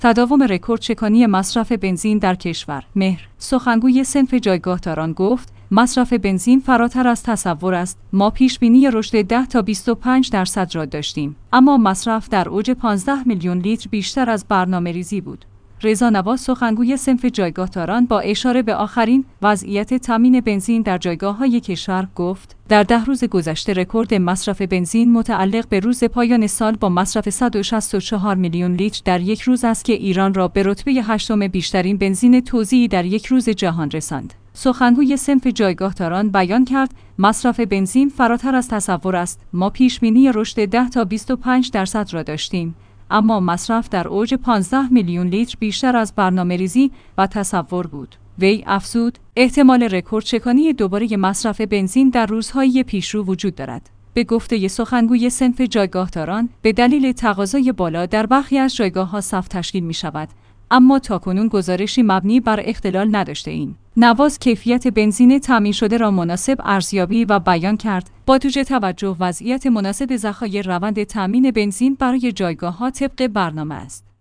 تداوم رکوردشکانی مصرف بنزین در کشور. مهر، سخنگوی صنف جایگاهداران گفت: مصرف بنزین فراتر از تصور است. ما پیشبینی رشد 10 تا 25% را داشتیم، اما مصرف در اوج 15 میلیون لیتر بیشتر از برنامه‌ریزی بود. رضا نواز، سخنگوی صنف جایگاهداران، با اشاره به آخرین وضعیت تامین بنزین در جایگاه‌های کشور گفت: در 10 روز گذشته رکورد مصرف بنزین متعلق به روز پایان سال با مصرف 164 میلیون لیتر در یک روز است که ایران را به رتبه 8م بیشترین بنزین توزیعی در یک روز جهان رساند. سخنگوی صنف جایگاهداران بیان کرد: مصرف بنزین فراتر از تصور است. ما پیشبینی رشد 10 تا 25% را داشتیم، اما مصرف در اوج 15 میلیون لیتر بیشتر از برنامه‌ریزی و تصور بود. وی افزود: احتمال رکوردشکانی دوباره مصرف بنزین در روزهای پیشرو وجود دارد. به گفته سخنگوی صنف جایگاهداران، به دلیل تقاضای بالا در برخی از جایگاه‌ها صف تشکیل می‌شود، اما تاکنون گزارشی مبنی بر اختلال نداشته‌ایم. نواز کیفیت بنزین تامین شده را مناسب ارزیابی و بیان کرد. با توجه وضعیت مناسب ذخایر، روند تامین بنزین برای جایگاه‌ها طبق برنامه است.